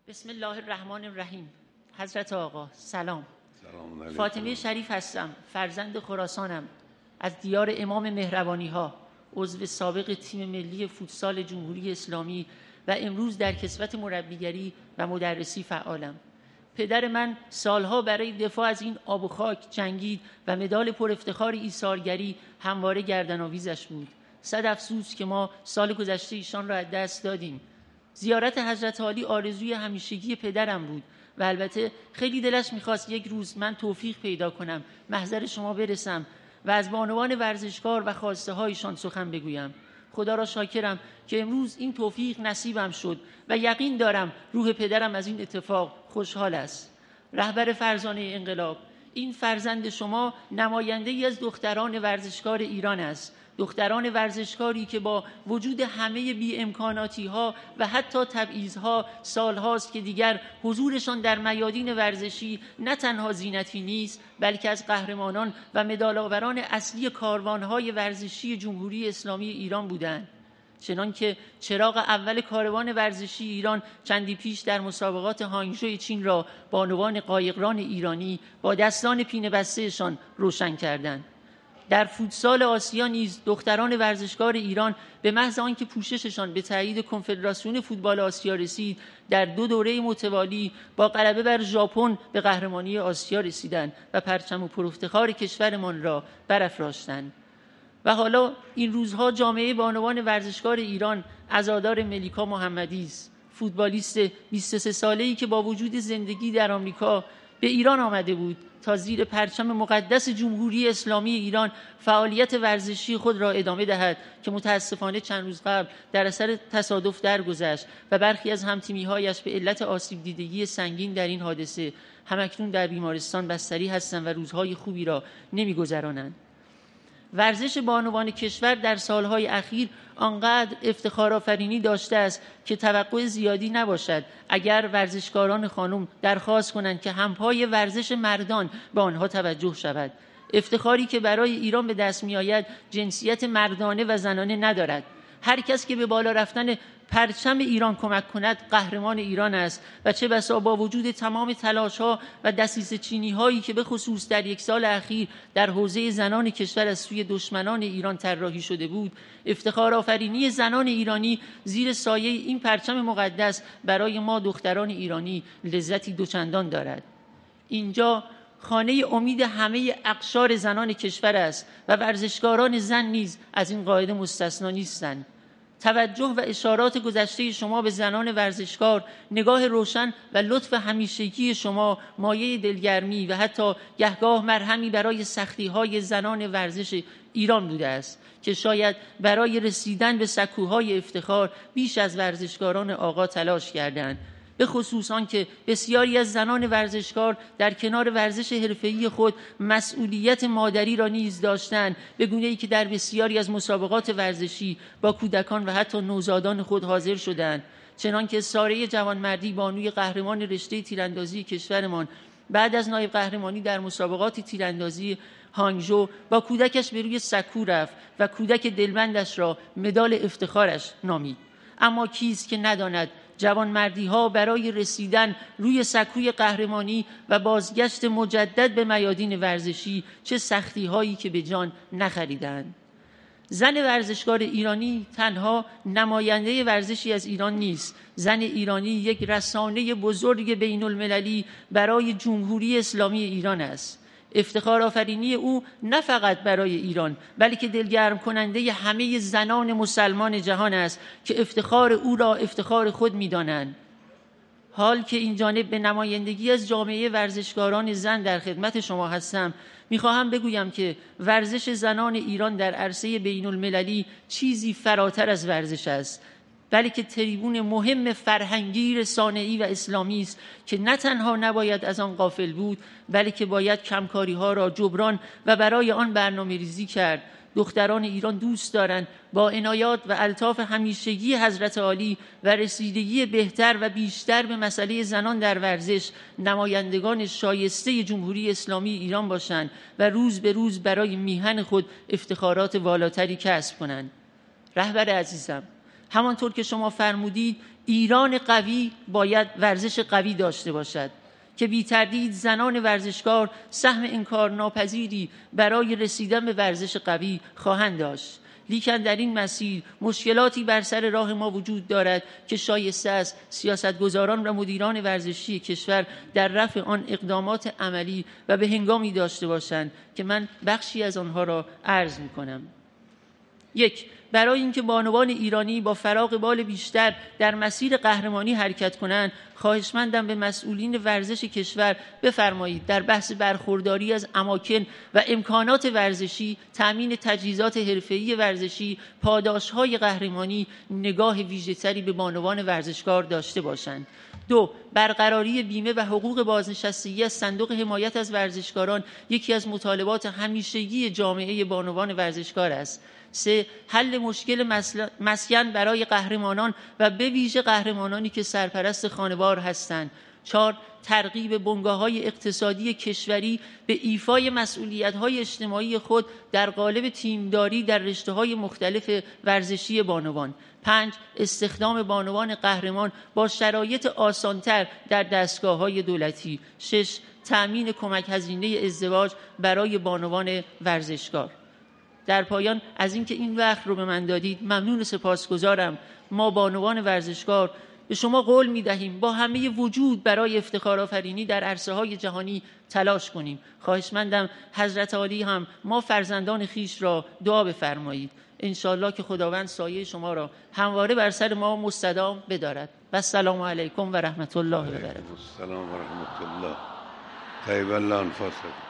بسم الله الرحمن الرحیم. حضرت آقا سلام. سلام علیکم. فاطمه شریف هستم، فرزند خراسانم، از دیار امام مهربانی ها، عضو سابق تیم ملی فوتسال جمهوری اسلامی و امروز در کسوت مربیگری و مدرسی فعالم. پدر من سالها برای دفاع از این آب و خاک جنگید و مدال پر افتخار ایثارگری همواره گردن‌آویزش بود. صد افسوس که ما سال گذشته ایشان را از دست دادیم. زیارت حضرت عالی آرزوی همیشگی پدرم بود و البته خیلی دلش می‌خواست یک روز من توفیق پیدا کنم، محضر شما برسم و از بانوان ورزشکار و خواسته هایشان سخن بگویم. خدا را شاکرم که امروز این توفیق نصیبم شد و یقین دارم روح پدرم از این اتفاق خوشحال است. رهبر فرزانه انقلاب، این فرزند شما نماینده‌ای از دختران ورزشکار ایران است. دختران ورزشکاری که با وجود همه بی امکاناتی ها و حتی تبعیض‌ها سالهاست که دیگر حضورشان در میادین ورزشی نه تنها زینتی نیست، بلکه از قهرمانان و مدال‌آوران اصلی کاروان‌های ورزشی جمهوری اسلامی ایران بودند. چنانکه چراغ اول کاروان ورزشی ایران چندی پیش در مسابقات هانگژو چین را بانوان قایقران ایرانی با دستان پینه بسته‌شان روشن کردند. در فوتسال آسیا نیز دختران ورزشکار ایران به محض آنکه پوشششان به تایید کنفدراسیون فوتبال آسیا رسید، در 2 دوره متوالی با غلبه بر ژاپن به قهرمانی آسیا رسیدند و پرچم پرافتخار کشورمان را برافراشتند. و حالا این روزها جامعه بانوان ورزشکار ایران عزادار ملیکا محمدی است، فوتبالیست 23 ساله‌ای که با وجود زندگی در آمریکا به ایران آمده بود تا زیر پرچم مقدس جمهوری اسلامی ایران فعالیت ورزشی خود را ادامه دهد که متاسفانه چند روز قبل در اثر تصادف درگذشت و برخی از همتیمی‌هایش به علت آسیب دیدگی سنگین در این حادثه همکنون در بیمارستان بستری هستند و روزهای خوبی را نمی‌گذرانند. ورزش بانوان کشور در سالهای اخیر آنقدر افتخارآفرینی داشته است که توقع زیادی نباشد اگر ورزشکاران خانم درخواست کنند که همپای ورزش مردان به آنها توجه شود. افتخاری که برای ایران به دست می آید جنسیت مردانه و زنانه ندارد. هر کس که به بالا رفتن پرچم ایران کمک کند قهرمان ایران است و چه بسا با وجود تمام تلاش‌ها و دسیسه چینی‌هایی که به خصوص در 1 سال اخیر در حوزه زنان کشور از سوی دشمنان ایران طراحی شده بود، افتخار آفرینی زنان ایرانی زیر سایه این پرچم مقدس برای ما دختران ایرانی لذتی دوچندان دارد. اینجا خانه امید همه اقشار زنان کشور است و ورزشکاران زن نیز از این قاعده مستثنا نیستند. توجه و اشارات گذشته شما به زنان ورزشکار، نگاه روشن و لطف همیشگی شما مایه دلگرمی و حتی گهگاه مرهمی برای سختی‌های زنان ورزش ایران بوده است که شاید برای رسیدن به سکوهای افتخار بیش از ورزشکاران آقا تلاش کردند. به خصوص آنکه بسیاری از زنان ورزشکار در کنار ورزش حرفه‌ای خود مسئولیت مادری را نیز داشتند، به گونه‌ای که در بسیاری از مسابقات ورزشی با کودکان و حتی نوزادان خود حاضر شدند. چنانکه ساره جوانمردی بانوی قهرمان رشته تیراندازی کشورمان بعد از نایب قهرمانی در مسابقات تیراندازی هانگژو با کودکش به روی سکو رفت و کودک دلبندش را مدال افتخارش نامید. اما کیست که نداند جوانمردی‌ها برای رسیدن روی سکوی قهرمانی و بازگشت مجدد به میادین ورزشی چه سختی‌هایی که به جان نخریدند. زن ورزشکار ایرانی تنها نماینده ورزشی از ایران نیست. زن ایرانی یک رسانه بزرگ بین المللی برای جمهوری اسلامی ایران است. افتخار آفرینی او نه فقط برای ایران بلکه دلگرم کننده همه زنان مسلمان جهان است که افتخار او را افتخار خود می‌دانند. حال که این جانب به نمایندگی از جامعه ورزشکاران زن در خدمت شما هستم، می‌خواهم بگویم که ورزش زنان ایران در عرصه بین المللی چیزی فراتر از ورزش است، بلکه تریبون مهم فرهنگی، رسانه‌ای و اسلامی است که نه تنها نباید از آن غافل بود، بلکه باید کمکاری‌ها را جبران و برای آن برنامه‌ریزی کرد. دختران ایران دوست دارند با عنایات و الطاف همیشگی حضرت عالی و رسیدگی بهتر و بیشتر به مسئله زنان در ورزش نمایندگان شایسته جمهوری اسلامی ایران باشند و روز به روز برای میهن خود افتخارات والاتری کسب کنند. رهبر عزیزم، همانطور که شما فرمودید ایران قوی باید ورزش قوی داشته باشد که بی تردید زنان ورزشکار سهم انکارناپذیری برای رسیدن به ورزش قوی خواهند داشت. لیکن در این مسیر مشکلاتی بر سر راه ما وجود دارد که شایسته است سیاستگزاران و مدیران ورزشی کشور در رفع آن اقدامات عملی و به هنگامی داشته باشند که من بخشی از آنها را عرض می‌کنم. 1. برای اینکه بانوان ایرانی با فراغ بال بیشتر در مسیر قهرمانی حرکت کنند، خواهشمندم به مسئولین ورزش کشور بفرمایید در بحث برخورداری از اماکن و امکانات ورزشی، تأمین تجهیزات حرفه‌ای ورزشی، پاداش‌های قهرمانی نگاه ویژه‌تری به بانوان ورزشکار داشته باشند. 2. برقراری بیمه و حقوق بازنشستگی از صندوق حمایت از ورزشکاران یکی از مطالبات همیشگی جامعه بانوان ورزشکار است. 3. حل مشکل مسکن برای قهرمانان و به ویژه قهرمانانی که سرپرست خانوار هستند. 4. ترغیب بنگاه‌های اقتصادی کشوری به ایفای مسئولیت‌های اجتماعی خود در قالب تیمداری در رشته‌های مختلف ورزشی بانوان. 5. استخدام بانوان قهرمان با شرایط آسانتر در دستگاه‌های دولتی. 6. تأمین کمک هزینه ازدواج برای بانوان ورزشکار. در پایان از اینکه این وقت رو به من دادید ممنون و سپاسگزارم. ما بانوان ورزشکار به شما قول می‌دهیم با همه وجود برای افتخارآفرینی در عرصه‌های جهانی تلاش کنیم. خواهشمندم حضرت عالی هم ما فرزندان خیش را دعا بفرمایید. انشاءالله که خداوند سایه شما را همواره بر سر ما مستدام بدارد. و السلام علیکم و رحمت الله و برکاته. السلام و رحمت الله. طیب الله انفاسکم.